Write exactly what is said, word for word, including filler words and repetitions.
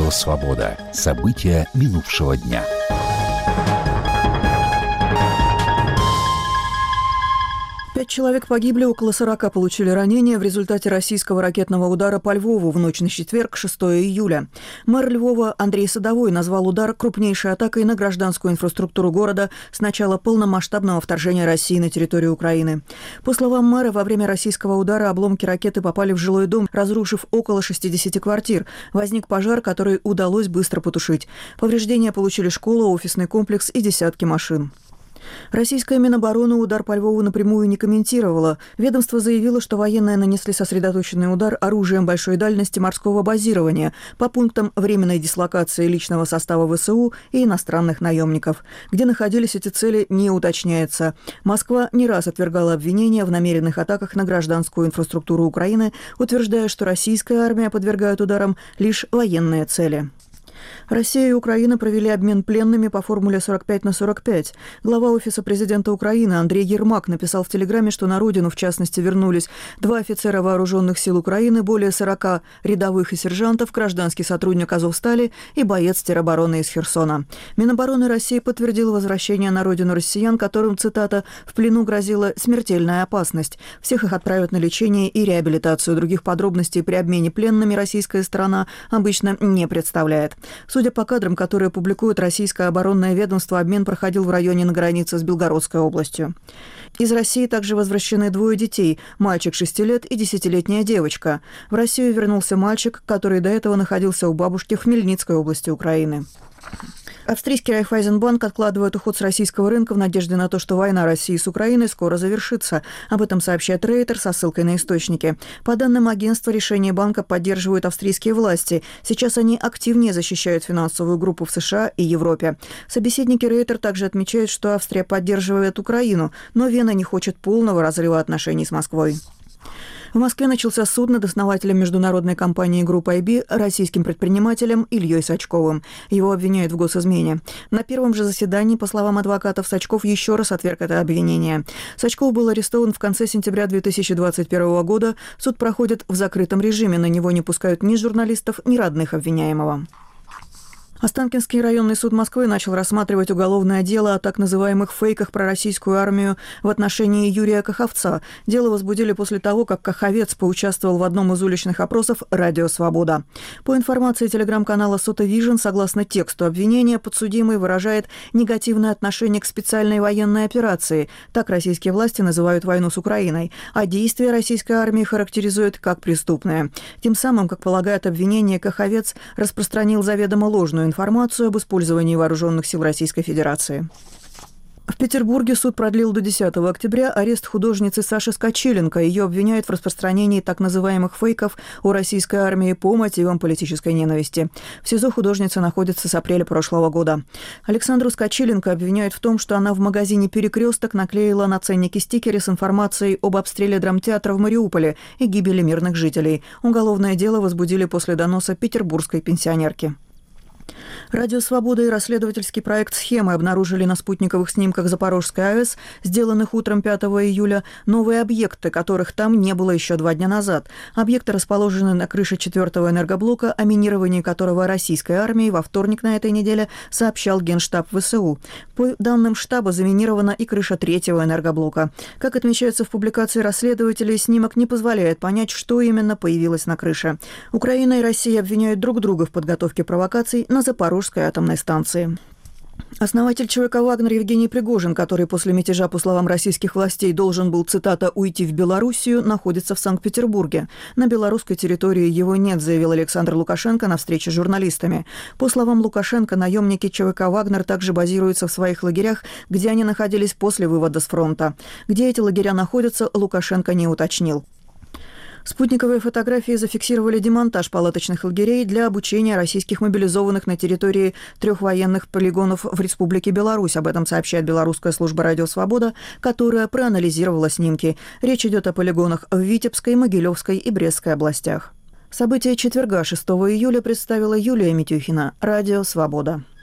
Радио «Свобода». События минувшего дня. Пять человек погибли, около сорока получили ранения в результате российского ракетного удара по Львову в ночь на четверг, шестого июля. Мэр Львова Андрей Садовой назвал удар крупнейшей атакой на гражданскую инфраструктуру города с начала полномасштабного вторжения России на территорию Украины. По словам мэра, во время российского удара обломки ракеты попали в жилой дом, разрушив около шестидесяти квартир. Возник пожар, который удалось быстро потушить. Повреждения получили школа, офисный комплекс и десятки машин. Российская Минобороны удар по Львову напрямую не комментировала. Ведомство заявило, что военные нанесли сосредоточенный удар оружием большой дальности морского базирования по пунктам временной дислокации личного состава ВСУ и иностранных наемников. Где находились эти цели, не уточняется. Москва не раз отвергала обвинения в намеренных атаках на гражданскую инфраструктуру Украины, утверждая, что российская армия подвергает ударам лишь военные цели. Россия и Украина провели обмен пленными по формуле сорок пять на сорок пять. Глава Офиса президента Украины Андрей Ермак написал в Телеграме, что на родину, в частности, вернулись два офицера вооруженных сил Украины, более сорока рядовых и сержантов, гражданский сотрудник Азовстали и боец теробороны из Херсона. Минобороны России подтвердила возвращение на родину россиян, которым, цитата, «в плену грозила смертельная опасность. Всех их отправят на лечение и реабилитацию. Других подробностей при обмене пленными российская сторона обычно не представляет». Судя по кадрам, которые публикует российское оборонное ведомство, обмен проходил в районе на границе с Белгородской областью. Из России также возвращены двое детей – мальчик шести лет и десятилетняя девочка. В Россию вернулся мальчик, который до этого находился у бабушки в Хмельницкой области Украины. Австрийский Райффайзенбанк откладывает уход с российского рынка в надежде на то, что война России с Украиной скоро завершится. Об этом сообщает Рейтер со ссылкой на источники. По данным агентства, решение банка поддерживают австрийские власти. Сейчас они активнее защищают финансовую группу в США и Европе. Собеседники Рейтер также отмечают, что Австрия поддерживает Украину, но Вена не хочет полного разрыва отношений с Москвой. В Москве начался суд над основателем международной компании Group ай би, российским предпринимателем Ильей Сачковым. Его обвиняют в госизмене. На первом же заседании, по словам адвокатов, Сачков еще раз отверг это обвинение. Сачков был арестован в конце сентября две тысячи двадцать первого года. Суд проходит в закрытом режиме. На него не пускают ни журналистов, ни родных обвиняемого. Останкинский районный суд Москвы начал рассматривать уголовное дело о так называемых фейках про российскую армию в отношении Юрия Каховца. Дело возбудили после того, как Каховец поучаствовал в одном из уличных опросов «Радио Свобода». По информации телеграм-канала «Сота Вижн», согласно тексту обвинения, подсудимый выражает негативное отношение к специальной военной операции. Так российские власти называют войну с Украиной. А действия российской армии характеризуют как преступные. Тем самым, как полагает обвинение, Каховец распространил заведомо ложную информацию об использовании вооруженных сил Российской Федерации. В Петербурге суд продлил до десятого октября арест художницы Саши Скочеленко. Ее обвиняют в распространении так называемых фейков о российской армии по мотивам политической ненависти. В СИЗО художница находится с апреля прошлого года. Александру Скочеленко обвиняют в том, что она в магазине «Перекресток» наклеила на ценники стикеры с информацией об обстреле драмтеатра в Мариуполе и гибели мирных жителей. Уголовное дело возбудили после доноса петербургской пенсионерки. Радио «Свобода» и расследовательский проект «Схемы» обнаружили на спутниковых снимках Запорожской АЭС, сделанных утром пятого июля, новые объекты, которых там не было еще два дня назад. Объекты расположены на крыше четвертого энергоблока, о минировании которого российской армией во вторник на этой неделе сообщал Генштаб ВСУ. По данным штаба, заминирована и крыша третьего энергоблока. Как отмечается в публикации расследователей, снимок не позволяет понять, что именно появилось на крыше. Украина и Россия обвиняют друг друга в подготовке провокаций на Запорожской атомной станции. Основатель ЧВК «Вагнер» Евгений Пригожин, который после мятежа, по словам российских властей, должен был, цитата, «уйти в Белоруссию», находится в Санкт-Петербурге. На белорусской территории его нет, заявил Александр Лукашенко на встрече с журналистами. По словам Лукашенко, наемники ЧВК «Вагнер» также базируются в своих лагерях, где они находились после вывода с фронта. Где эти лагеря находятся, Лукашенко не уточнил. Спутниковые фотографии зафиксировали демонтаж палаточных лагерей для обучения российских мобилизованных на территории трех военных полигонов в Республике Беларусь. Об этом сообщает белорусская служба «Радио Свобода», которая проанализировала снимки. Речь идет о полигонах в Витебской, Могилевской и Брестской областях. События четверга, шестого июля, представила Юлия Митюхина. Радио Свобода.